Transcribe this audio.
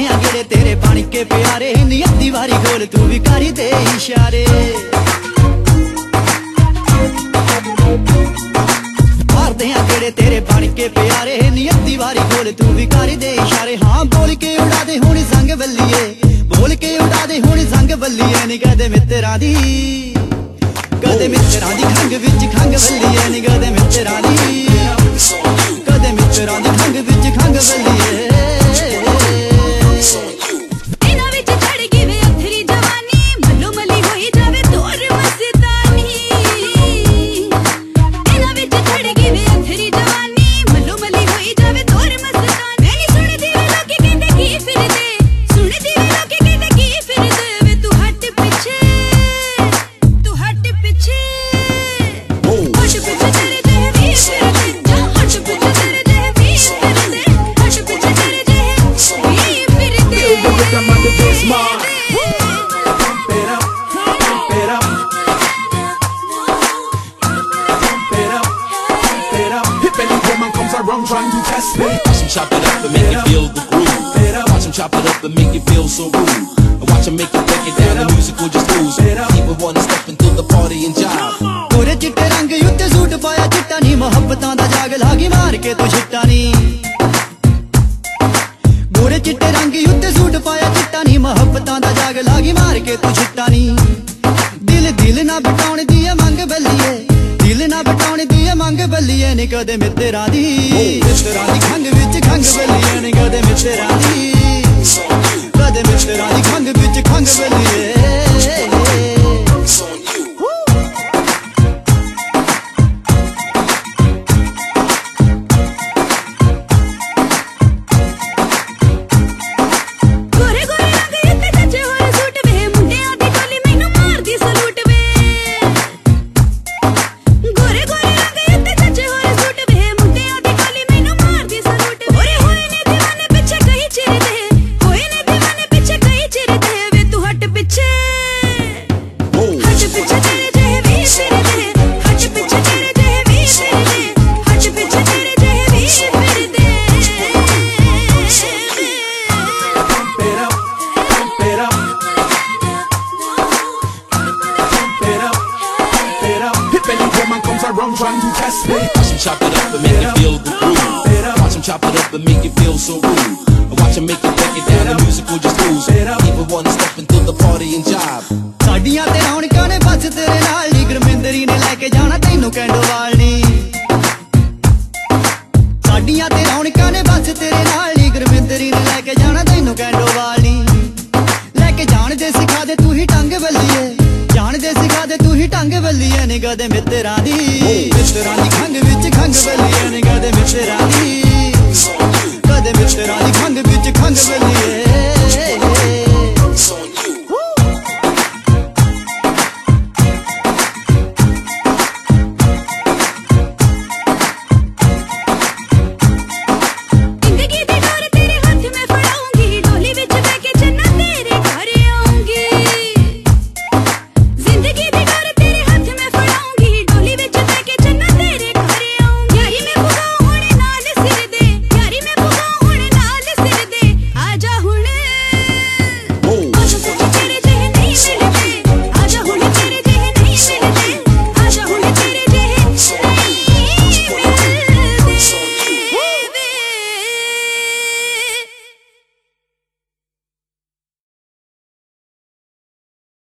मारदे आ गेड़े तेरे बन के प्यारे नी अद्धी वारी गोल तू भी करी दे इशारे मारदे आ गेड़े तेरे बन के प्यारे नी अद्धी वारी गोल तू भी करी दे इशारे हाँ बोल के उड़ा दे हुण संग बल्लिए बोल के उड़ा दे हुण संग बल्लिए नी कदे मित्तरां दी कदे मित्तरां दी खंग विच खंग बल्लिए नी कदे मित्तरां दी कदे मित्तरां दी खंग विच खंग बल्लिए Trying to test me. Watch him chop it up and make it feel the groove. Watch him chop it up and make it feel so rude. And watch him make it break it down. The music will just lose. People wanna step into the party and jive. गोरे चिट्टे रंग उत्ते suit पाया चिट्टा नी मोहब्बतां दा जाग लागी मार के तू छिट्टा नी गोरे चिट्टे रंग उत्ते सूट पाया चिट्टा नी मोहब्बतां दा जाग लागी मार के तू छिट्टा नी दिल दिल ना बटाउण दी मंग बल्लिए दिल ना बटाउण दी मंग बल्लिए नी कदे मित्तरां दी खंग विच खंग बल्लिए नी कदे मित्तरां दी कदे मित्तरां दी खंग विच खंग बल्लिए Trying to test me. Watch him chop it up and make it feel the groove. Watch him chop it up and make it feel so rude. And watch him make it break it down. The music will just lose. People wanna step into the party and jive. साडियां ते रौनकां ने बस तेरे नाल नी गुरमिंदरी ने लेके जाना तैनू कैंडोवाल नी साडियां ते रौनकां ने बस तेरे नाल नी गुरमिंदरी ने लेके जाना तैनू कैंडोवाल नी लेके जान दे सिखा दे तू ही टंग बल्लिए जान दे सिखा दे तू ही टंग बल्लिए नी कदे मित्तरां दी खंग विच खंग बल्लिए नी कदे मित्तरां दी खंग विच खंग बल्लिए